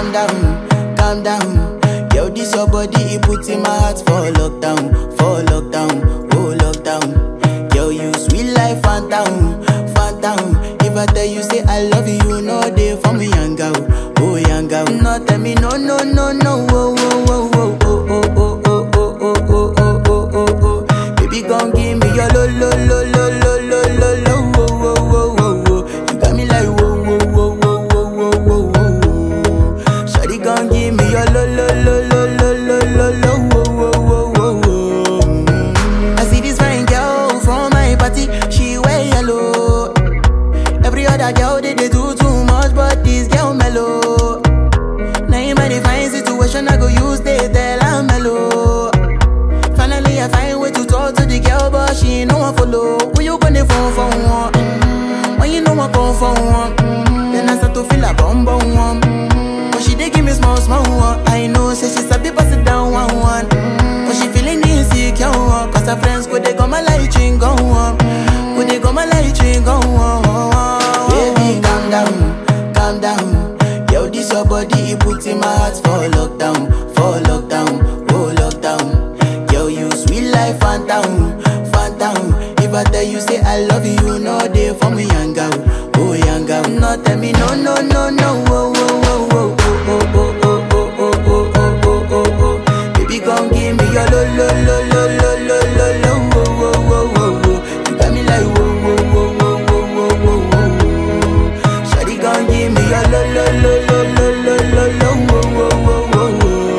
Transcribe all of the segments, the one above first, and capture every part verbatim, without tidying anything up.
down, calm down. Yo, this your body, it puts in my heart for lockdown, for lockdown, oh lockdown. Yo, you sweet life, phantom, phantom. If I tell you say I love you, no day for me, young girl, oh young girl. No tell me no, no, no, no, oh, oh, oh, oh, oh, oh, oh, oh, oh, oh, oh, oh, oh, oh, oh. Baby, gon' give me your lo, lo, lo, lo, lo, lo, lo, lo, oh, oh, oh, oh, oh. You got me like whoa, whoa, whoa, whoa, whoa, whoa, whoa, whoa. Shawty gon' give me your lo, lo, lo, lo, lo, lo, lo, lo, oh, oh, oh, oh, oh. I see this fine girl from my party, she wear yellow. Every other girl they, they do too much, but this girl mellow. Now in my divine situation, I go use they tell I'm mellow. Finally I find way to talk to the girl, but she ain't no one follow. Who you gonna phone for one? Mm-hmm. When you know I come for one, mm-hmm. Then I start to feel a bum bum one. Mm-hmm. But she dey give me small small one. I know say she sabi pass it down one one. Mm-hmm. But she feeling insecure one. Cause her friends go they come my light ring go on. Go they come my light ring go on. Baby calm down, calm down. Yo, this your body, it puts in my heart for lockdown, for lockdown, oh lockdown. Yo, you sweet life, phantom, phantom. If I tell you say I love you, no day for me, young girl, oh young girl. No tell me no, no, no, no, oh, oh, oh, oh, oh, oh, oh, oh, oh, oh, oh, oh, oh, oh. Baby, gon' give me your lo, lo, lo, lo, lo, lo, lo, lo, oh, oh, oh, oh, oh. You got me like whoa, whoa, whoa, whoa, whoa, whoa, whoa, whoa. Shawty gon' give me your lo, lo, lo, lo, lo, lo, lo, lo, oh, oh, oh, oh,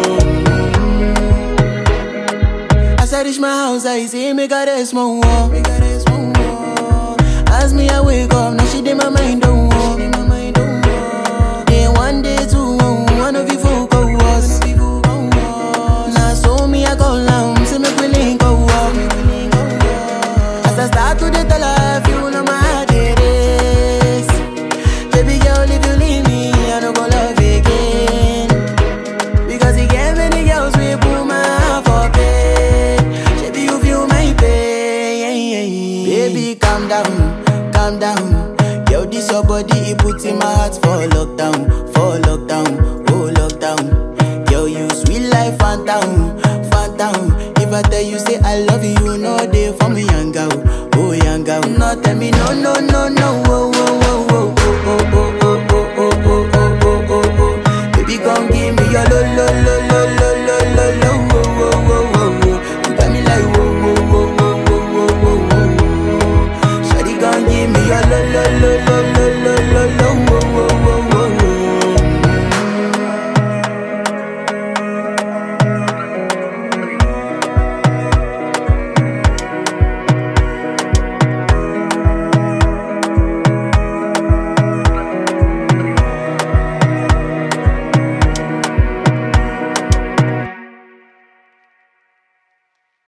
oh. As I reach my house, I see me got a small wall. As me, I wake up, now she did my mind don't walk. Day one, day two, one of you folk go was. Now so me, I go down, see me willing go walk. As I start to the tell her, you know my heart it is. Baby girl, if you leave me, I don't go love again. Because you gave many girls, we put my heart for pain. Baby, you feel my pain. Baby, calm down, calm down. Yo, this your body, it puts in my heart for lockdown, for lockdown, oh lockdown. Yo, you sweet life, phantom, phantom. If I tell you say I love you, no day for me, young girl, oh young girl. No tell me no, no, no, no,